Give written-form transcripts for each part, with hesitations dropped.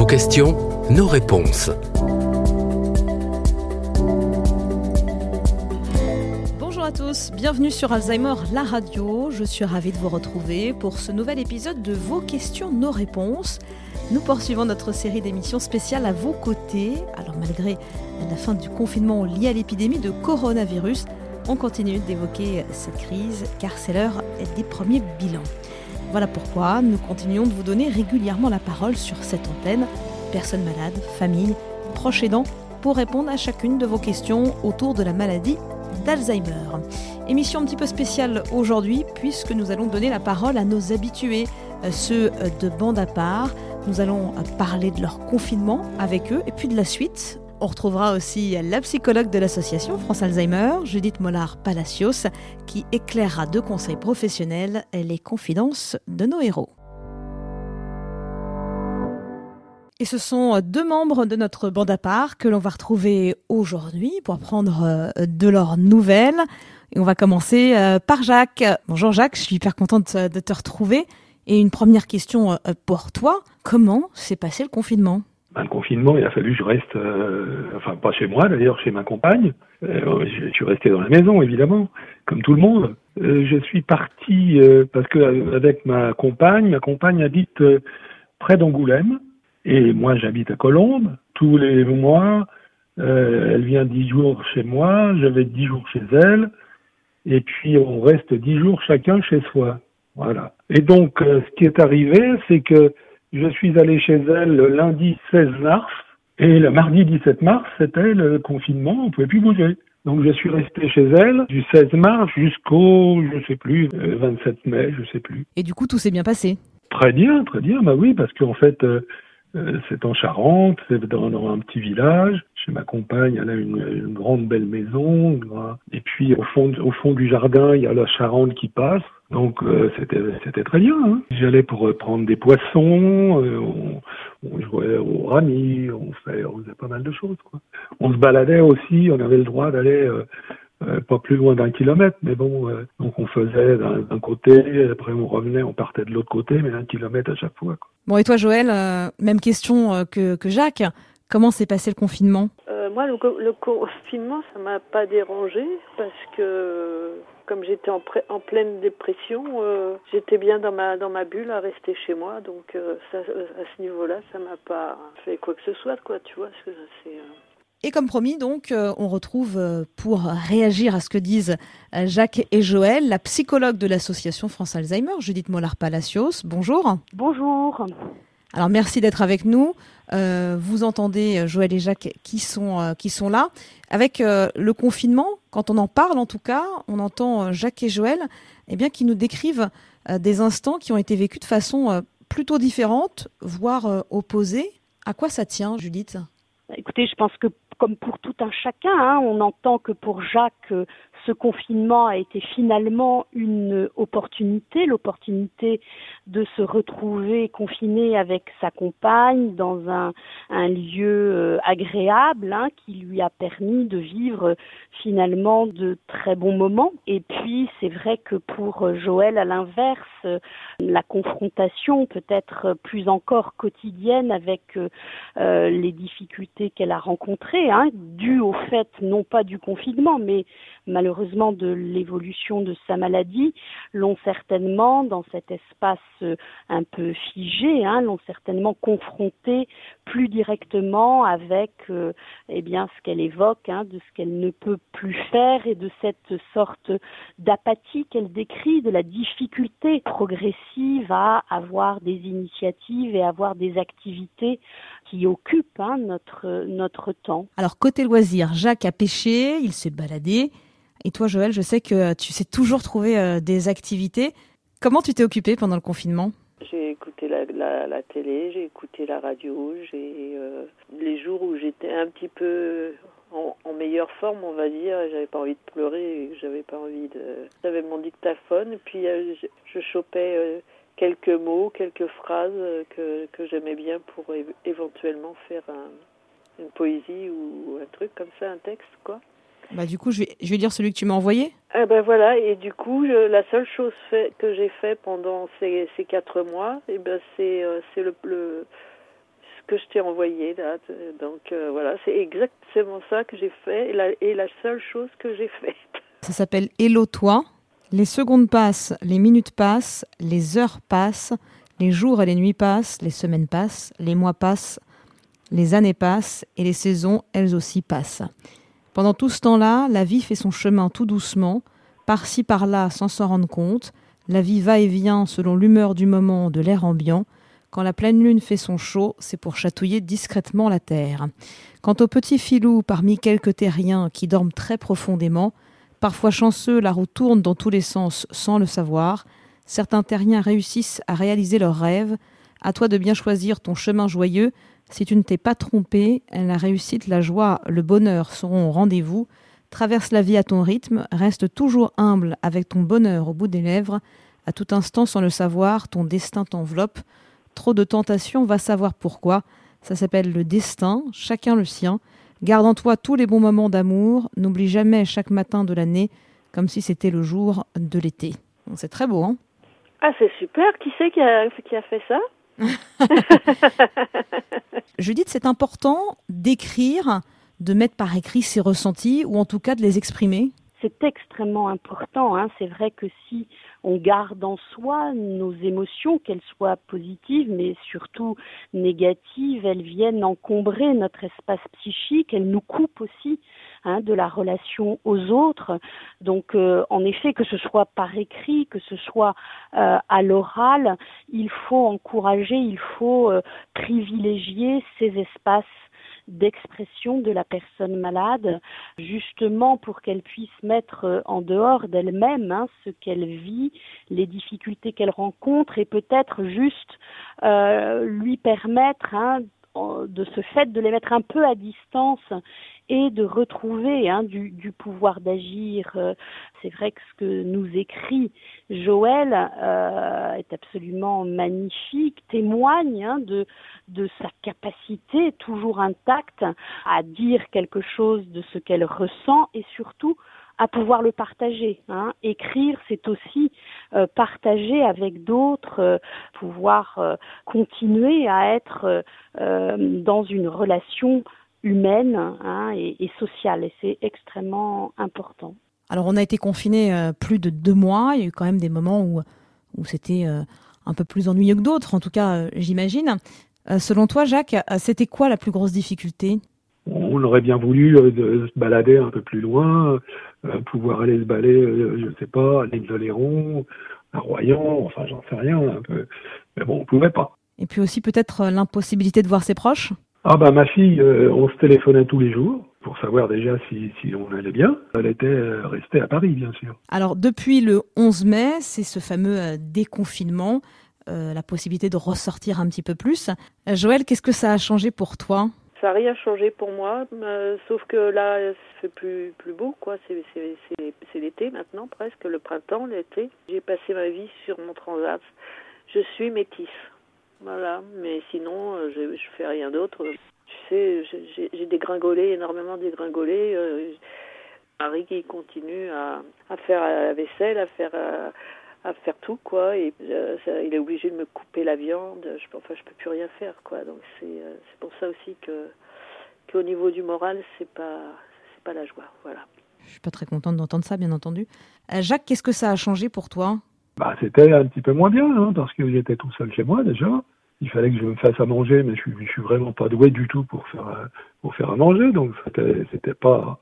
Vos questions, nos réponses. Bonjour à tous, bienvenue sur Alzheimer, la radio. Je suis ravie de vous retrouver pour ce nouvel épisode de Vos questions, nos réponses. Nous poursuivons notre série d'émissions spéciales à vos côtés. Alors malgré la fin du confinement lié à l'épidémie de coronavirus, on continue d'évoquer cette crise car c'est l'heure des premiers bilans. Voilà pourquoi nous continuons de vous donner régulièrement la parole sur cette antenne. Personnes malades, familles, proches aidants, pour répondre à chacune de vos questions autour de la maladie d'Alzheimer. Émission un petit peu spéciale aujourd'hui puisque nous allons donner la parole à nos habitués, ceux de bande à part. Nous allons parler de leur confinement avec eux et puis de la suite. On retrouvera aussi la psychologue de l'association France Alzheimer, Judith Mollard-Palacios, qui éclairera de conseils professionnels les confidences de nos héros. Et ce sont deux membres de notre bande à part que l'on va retrouver aujourd'hui pour prendre de leurs nouvelles. Et on va commencer par Jacques. Bonjour Jacques, je suis hyper contente de te retrouver. Et une première question pour toi, comment s'est passé le confinement ? Le confinement, il a fallu que je reste, pas chez moi d'ailleurs, chez ma compagne. Je suis resté dans la maison, évidemment, comme tout le monde. Je suis parti parce que avec ma compagne habite près d'Angoulême. Et moi, j'habite à Colombes. Tous les mois, elle vient 10 jours chez moi, je vais 10 jours chez elle. Et puis, on reste 10 jours chacun chez soi. Voilà. Et donc, ce qui est arrivé, c'est que je suis allé chez elle le lundi 16 mars. Et le mardi 17 mars, c'était le confinement, on ne pouvait plus bouger. Donc, je suis resté chez elle du 16 mars jusqu'au, 27 mai, je sais plus. Et du coup, tout s'est bien passé ? Très bien, bah oui, parce qu'en fait... c'est en Charente, c'est dans un petit village. Chez ma compagne, elle a une grande belle maison. Et puis au fond du jardin, il y a la Charente qui passe. Donc c'était très bien. Hein. J'allais pour prendre des poissons, on jouait au rami, on faisait pas mal de choses, quoi. On se baladait aussi, on avait le droit d'aller pas plus loin d'1 kilomètre, mais bon, donc on faisait d'un côté, après on revenait, on partait de l'autre côté, mais 1 kilomètre à chaque fois, quoi. Bon, et toi Joël, même question que Jacques, comment s'est passé le confinement ? Moi, le confinement, ça m'a pas dérangé parce que comme j'étais en pleine dépression, j'étais bien dans ma bulle à rester chez moi, donc ça, à ce niveau-là, ça m'a pas fait quoi que ce soit, quoi, tu vois, c'est... Et comme promis, donc, on retrouve pour réagir à ce que disent Jacques et Joël, la psychologue de l'association France Alzheimer, Judith Mollard-Palacios. Bonjour. Bonjour. Alors, merci d'être avec nous. Vous entendez Joël et Jacques qui sont là. Avec le confinement, quand on en parle en tout cas, on entend Jacques et Joël qui nous décrivent des instants qui ont été vécus de façon plutôt différente, voire opposée. À quoi ça tient, Judith ? Écoutez, je pense que comme pour tout un chacun, on entend que pour Jacques, ce confinement a été finalement une opportunité, l'opportunité de se retrouver confiné avec sa compagne dans un lieu agréable, qui lui a permis de vivre finalement de très bons moments. Et puis, c'est vrai que pour Joël, à l'inverse, la confrontation peut être plus encore quotidienne avec les difficultés qu'elle a rencontrées, dues au fait, non pas du confinement, mais malheureusement de l'évolution de sa maladie, l'ont certainement, dans cet espace un peu figé, l'ont certainement confronté plus directement avec ce qu'elle évoque, de ce qu'elle ne peut plus faire et de cette sorte d'apathie qu'elle décrit, de la difficulté progressive à avoir des initiatives et avoir des activités qui occupent notre temps. Alors côté loisirs, Jacques a pêché, il s'est baladé. Et toi Joël, je sais que tu sais toujours trouver des activités. Comment tu t'es occupée pendant le confinement ? J'ai écouté la télé, j'ai écouté la radio, les jours où j'étais un petit peu en meilleure forme, on va dire, j'avais pas envie de pleurer, j'avais mon dictaphone, et puis je chopais quelques mots, quelques phrases que j'aimais bien pour éventuellement faire une poésie ou un truc comme ça, un texte, quoi. Du coup, je vais lire celui que tu m'as envoyé. Voilà, et du coup, la seule chose que j'ai fait pendant ces 4 mois, c'est ce que je t'ai envoyé là. Donc voilà, c'est exactement ça que j'ai fait et la seule chose que j'ai faite. Ça s'appelle Hello toi. Les secondes passent, les minutes passent, les heures passent, les jours et les nuits passent, les semaines passent, les mois passent, les années passent et les saisons, elles aussi, passent. Pendant tout ce temps-là, la vie fait son chemin tout doucement, par-ci par-là sans s'en rendre compte. La vie va et vient selon l'humeur du moment, de l'air ambiant. Quand la pleine lune fait son show, c'est pour chatouiller discrètement la terre. Quant aux petits filous parmi quelques terriens qui dorment très profondément, parfois chanceux, la roue tourne dans tous les sens sans le savoir. Certains terriens réussissent à réaliser leurs rêves. À toi de bien choisir ton chemin joyeux. Si tu ne t'es pas trompé, la réussite, la joie, le bonheur seront au rendez-vous. Traverse la vie à ton rythme, reste toujours humble avec ton bonheur au bout des lèvres. À tout instant, sans le savoir, ton destin t'enveloppe. Trop de tentations, va savoir pourquoi. Ça s'appelle le destin, chacun le sien. Garde en toi tous les bons moments d'amour. N'oublie jamais chaque matin de l'année, comme si c'était le jour de l'été. C'est très beau, hein? Ah, c'est super. Qui c'est qui a fait ça? Judith, c'est important d'écrire, de mettre par écrit ses ressentis ou en tout cas de les exprimer. C'est extrêmement important. C'est vrai que si on garde en soi nos émotions, qu'elles soient positives mais surtout négatives, elles viennent encombrer notre espace psychique, elles nous coupent aussi de la relation aux autres. Donc en effet, que ce soit par écrit, que ce soit à l'oral, il faut encourager, il faut privilégier ces espaces d'expression de la personne malade, justement pour qu'elle puisse mettre en dehors d'elle-même ce qu'elle vit, les difficultés qu'elle rencontre et peut-être juste lui permettre de ce fait de les mettre un peu à distance et de retrouver du pouvoir d'agir. C'est vrai que ce que nous écrit Joël est absolument magnifique, témoigne de sa capacité toujours intacte à dire quelque chose de ce qu'elle ressent et surtout à pouvoir le partager. Écrire, c'est aussi partager avec d'autres, pouvoir continuer à être dans une relation humaine et sociale. Et c'est extrêmement important. Alors, on a été confinés plus de 2 mois. Il y a eu quand même des moments où c'était un peu plus ennuyeux que d'autres, en tout cas, j'imagine. Selon toi, Jacques, c'était quoi la plus grosse difficulté ? On aurait bien voulu de se balader un peu plus loin, pouvoir aller se balader, je sais pas, à l'Oléron, à Royan, enfin j'en sais rien un peu. Mais bon, on pouvait pas. Et puis aussi peut-être l'impossibilité de voir ses proches ? Ah bah ma fille, on se téléphonait tous les jours pour savoir déjà si on allait bien. Elle était restée à Paris, bien sûr. Alors depuis le 11 mai, c'est ce fameux déconfinement, la possibilité de ressortir un petit peu plus. Joël, qu'est-ce que ça a changé pour toi ? Ça n'a rien changé pour moi, sauf que là, il fait plus beau, quoi. C'est l'été maintenant, presque, le printemps, l'été. J'ai passé ma vie sur mon transat. Je suis métisse, voilà. Mais sinon, je fais rien d'autre. Tu sais, j'ai dégringolé, énormément dégringolé. Marie qui continue à faire la vaisselle, à faire tout, quoi. Et il est obligé de me couper la viande. Je peux plus rien faire, quoi. Donc c'est pour ça aussi qu'au niveau du moral, c'est pas la joie, voilà. Je suis pas très contente d'entendre ça, bien entendu. Jacques, qu'est-ce que ça a changé pour toi ? C'était un petit peu moins bien, parce que j'étais tout seul chez moi déjà. Il fallait que je me fasse à manger, mais je suis vraiment pas doué du tout pour faire à manger, donc c'était pas.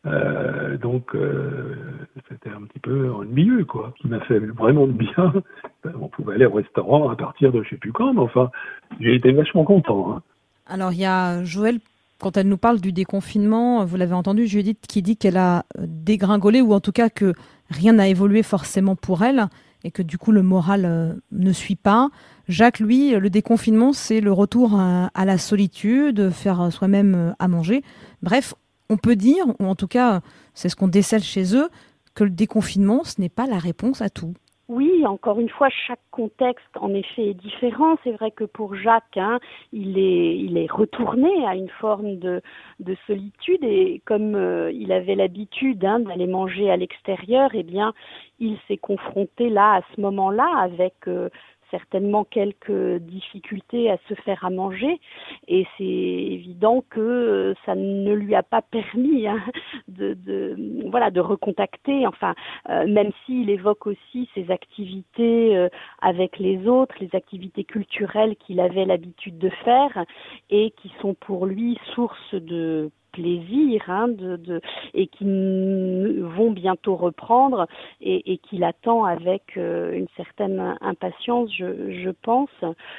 C'était un petit peu ennuyeux, quoi. Ce qui m'a fait vraiment de bien. On pouvait aller au restaurant à partir de je sais plus quand, mais enfin, j'ai été vachement content. Alors, il y a Joël, quand elle nous parle du déconfinement, vous l'avez entendu, Judith, qui dit qu'elle a dégringolé, ou en tout cas que rien n'a évolué forcément pour elle, et que du coup, le moral ne suit pas. Jacques, lui, le déconfinement, c'est le retour à la solitude, faire soi-même à manger. Bref, on peut dire, ou en tout cas, c'est ce qu'on décèle chez eux, que le déconfinement, ce n'est pas la réponse à tout. Oui, encore une fois, chaque contexte, en effet, est différent. C'est vrai que pour Jacques, il est retourné à une forme de solitude et comme il avait l'habitude d'aller manger à l'extérieur, eh bien, il s'est confronté là, à ce moment-là, avec certainement quelques difficultés à se faire à manger, et c'est évident que ça ne lui a pas permis de recontacter, même s'il évoque aussi ses activités avec les autres, les activités culturelles qu'il avait l'habitude de faire et qui sont pour lui source de plaisir et qui vont bientôt reprendre et qu'il attend avec une certaine impatience, je pense.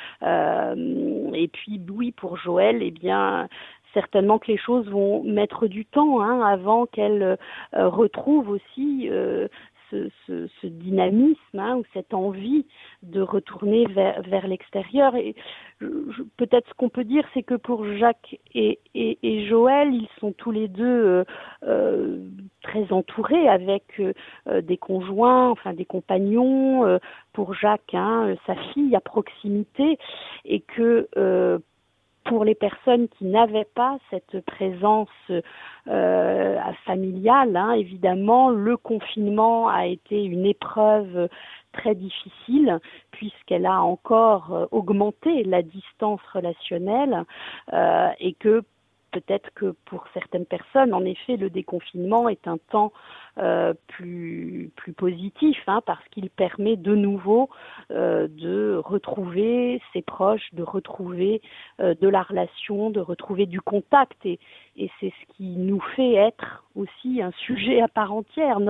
Et puis oui, pour Joëlle, certainement que les choses vont mettre du temps avant qu'elle retrouve aussi ce dynamisme ou cette envie de retourner vers l'extérieur. Et peut-être ce qu'on peut dire, c'est que pour Jacques et Joëlle, ils sont tous les deux très entourés avec des conjoints, des compagnons. Pour Jacques, sa fille à proximité, et que pour les personnes qui n'avaient pas cette présence familiale, évidemment, le confinement a été une épreuve très difficile puisqu'elle a encore augmenté la distance relationnelle et que peut-être que pour certaines personnes, en effet, le déconfinement est un temps plus positif parce qu'il permet de nouveau de retrouver ses proches, de retrouver de la relation, de retrouver du contact et c'est ce qui nous fait être aussi un sujet à part entière,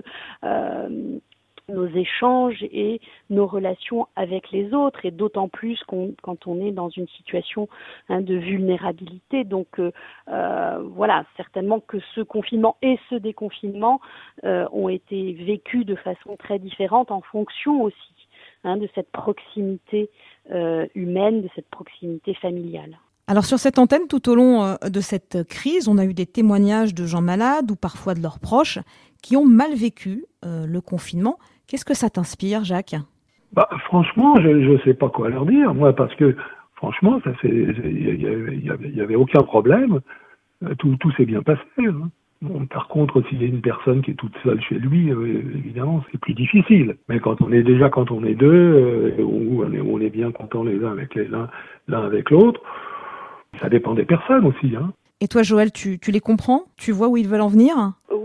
nos échanges et nos relations avec les autres, et d'autant plus quand on est dans une situation de vulnérabilité. Donc certainement que ce confinement et ce déconfinement ont été vécus de façon très différente en fonction aussi de cette proximité humaine, de cette proximité familiale. Alors sur cette antenne, tout au long de cette crise, on a eu des témoignages de gens malades ou parfois de leurs proches qui ont mal vécu le confinement. Qu'est-ce que ça t'inspire, Jacques ? Franchement, je ne sais pas quoi leur dire, moi, parce que franchement, il y avait aucun problème, tout s'est bien passé. Bon, par contre, s'il y a une personne qui est toute seule chez lui, évidemment, c'est plus difficile. Mais quand on est deux, on est bien contents l'un avec l'autre. Ça dépend des personnes aussi. Et toi, Joëlle, tu les comprends ? Tu vois où ils veulent en venir ?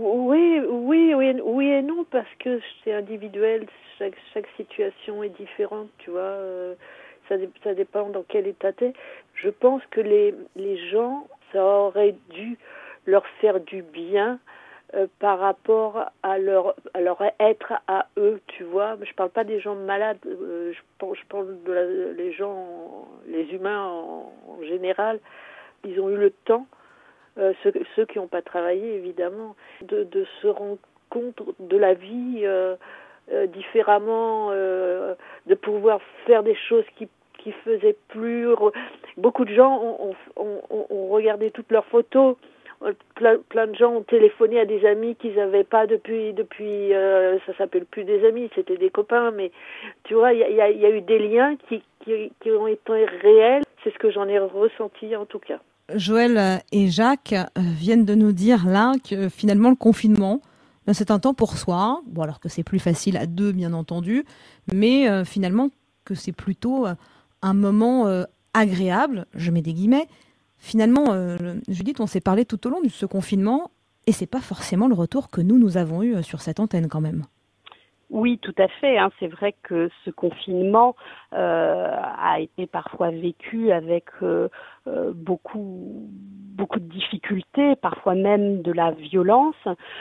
Oui et non, parce que c'est individuel, chaque situation est différente, tu vois, ça dépend dans quel état t'es. Je pense que les gens, ça aurait dû leur faire du bien par rapport à leur être à eux, tu vois. Je parle pas des gens malades, je parle les humains en général. Ils ont eu le temps, ceux qui n'ont pas travaillé évidemment, de se rendre compte de la vie différemment, de pouvoir faire des choses qui faisaient plus. Beaucoup de gens ont regardé toutes leurs photos. Plein de gens ont téléphoné à des amis qu'ils n'avaient pas depuis ça s'appelle plus des amis, c'était des copains, mais tu vois, il y a eu des liens qui ont été réels. C'est ce que j'en ai ressenti en tout cas. Joëlle et Jacques viennent de nous dire là que finalement le confinement, c'est un temps pour soi, bon alors que c'est plus facile à deux bien entendu, mais finalement que c'est plutôt un moment agréable, je mets des guillemets. Finalement, Judith, on s'est parlé tout au long de ce confinement et c'est pas forcément le retour que nous avons eu sur cette antenne quand même. Oui, tout à fait. C'est vrai que ce confinement a été parfois vécu avec beaucoup de difficultés, parfois même de la violence.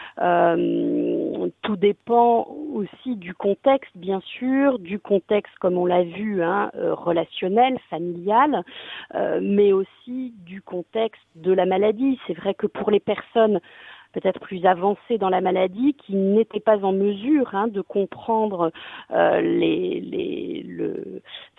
Tout dépend aussi du contexte, bien sûr, du contexte, comme on l'a vu, relationnel, familial, mais aussi du contexte de la maladie. C'est vrai que pour les personnes peut-être plus avancées dans la maladie, qui n'étaient pas en mesure de comprendre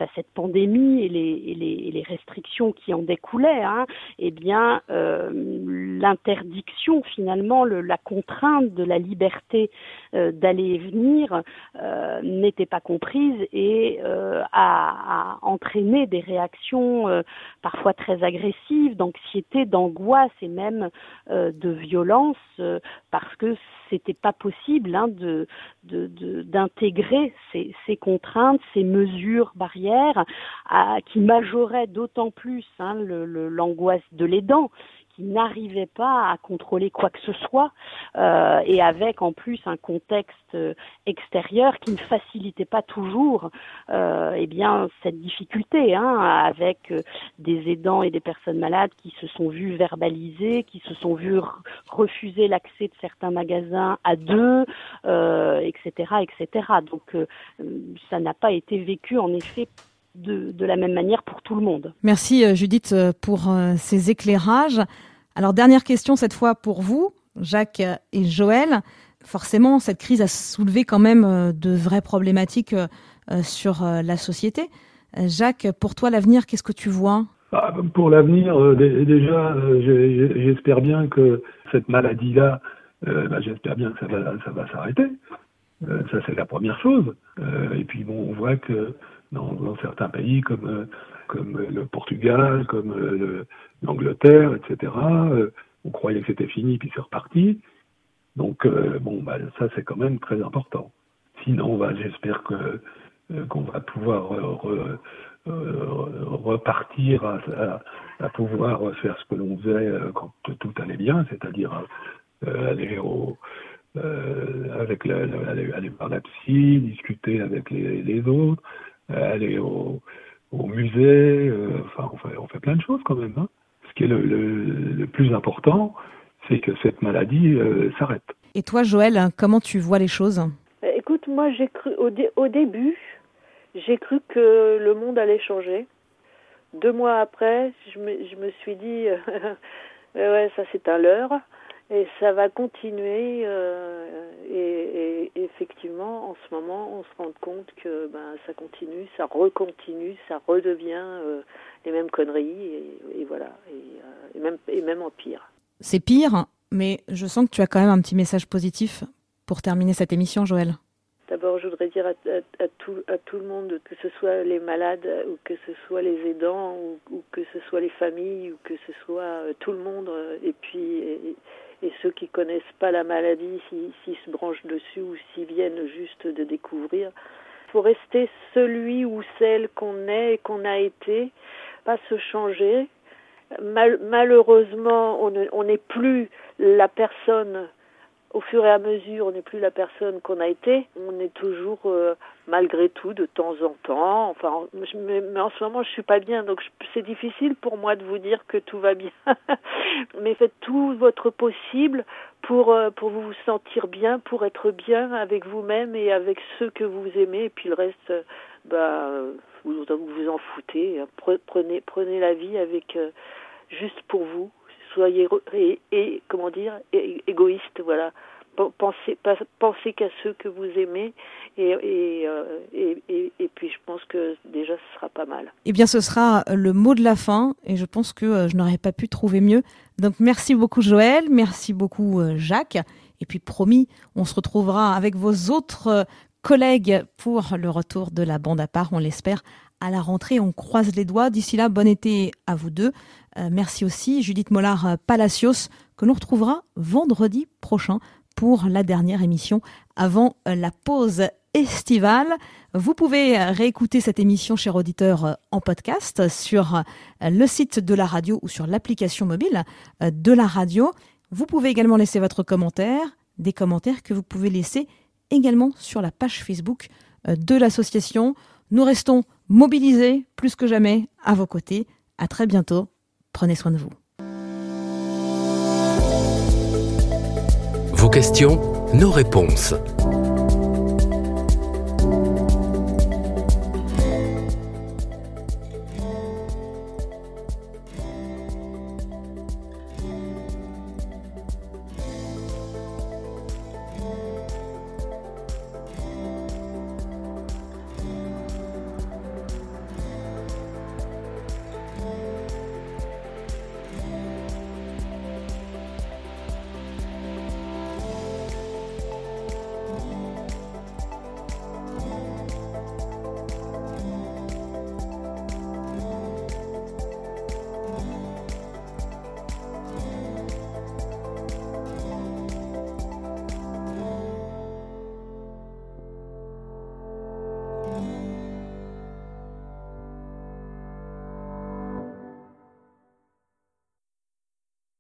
cette pandémie et les restrictions qui en découlaient, eh bien l'interdiction finalement, la contrainte de la liberté d'aller et venir n'était pas comprise et a entraîné des réactions parfois très agressives, d'anxiété, d'angoisse et même de violence, parce que c'était pas possible d'intégrer ces contraintes, ces mesures barrières qui majoraient d'autant plus l'angoisse de l'aidant, qui n'arrivait pas à contrôler quoi que ce soit, et avec en plus un contexte extérieur qui ne facilitait pas toujours cette difficulté, avec des aidants et des personnes malades qui se sont vus verbaliser, qui se sont vus refuser l'accès de certains magasins à deux, etc., etc. Donc ça n'a pas été vécu en effet de la même manière pour tout le monde. Merci Judith pour ces éclairages. Alors dernière question cette fois pour vous, Jacques et Joël. Forcément, cette crise a soulevé quand même de vraies problématiques sur la société. Jacques, pour toi l'avenir, qu'est-ce que tu vois ? Pour l'avenir, déjà, j'espère bien que cette maladie-là, j'espère bien que ça va s'arrêter. Ça, c'est la première chose. Et puis bon, on voit que dans certains pays comme le Portugal, comme l'Angleterre, etc., on croyait que c'était fini, puis c'est reparti. Donc ça, c'est quand même très important. Sinon, j'espère qu'on va pouvoir repartir à pouvoir faire ce que l'on faisait quand tout allait bien, c'est-à-dire aller aller par la psy, discuter avec les autres, aller au musée, on fait plein de choses quand même. Ce qui est le plus important, c'est que cette maladie s'arrête. Et toi, Joël, comment tu vois les choses ? Écoute, moi, j'ai cru au début, j'ai cru que le monde allait changer. 2 mois après, je me suis dit, ouais, ça c'est un leurre. Et ça va continuer et effectivement, en ce moment, on se rend compte que ça continue, ça recontinue, ça redevient les mêmes conneries et voilà, et même en pire. C'est pire, mais je sens que tu as quand même un petit message positif pour terminer cette émission, Joël. D'abord, je voudrais dire à tout le monde, que ce soit les malades, ou que ce soit les aidants, ou que ce soit les familles, ou que ce soit tout le monde, et puis et ceux qui connaissent pas la maladie, s'ils se branchent dessus ou s'ils viennent juste de découvrir. Il faut rester celui ou celle qu'on est et qu'on a été, pas se changer. Malheureusement, on n'est plus la personne. Au fur et à mesure, on n'est plus la personne qu'on a été. On est toujours, malgré tout, de temps en temps. Enfin, mais en ce moment, je suis pas bien, donc c'est difficile pour moi de vous dire que tout va bien. Mais faites tout votre possible pour vous sentir bien, pour être bien avec vous-même et avec ceux que vous aimez. Et puis le reste, vous en foutez. Prenez la vie avec juste pour vous. Soyez égoïste, voilà. Pensez qu'à ceux que vous aimez et puis je pense que déjà ce sera pas mal. Eh bien, ce sera le mot de la fin et je pense que je n'aurais pas pu trouver mieux. Donc merci beaucoup Joël, merci beaucoup Jacques et puis promis, on se retrouvera avec vos autres collègues pour le retour de la bande à part, on l'espère. À la rentrée, on croise les doigts. D'ici là, bon été à vous deux. Merci aussi Judith Mollard-Palacios, que l'on retrouvera vendredi prochain pour la dernière émission avant la pause estivale. Vous pouvez réécouter cette émission, chers auditeurs, en podcast sur le site de la radio ou sur l'application mobile de la radio. Vous pouvez également laisser votre commentaire, des commentaires que vous pouvez laisser également sur la page Facebook de l'association. Nous restons mobilisés plus que jamais à vos côtés. À très bientôt. Prenez soin de vous. Vos questions, nos réponses.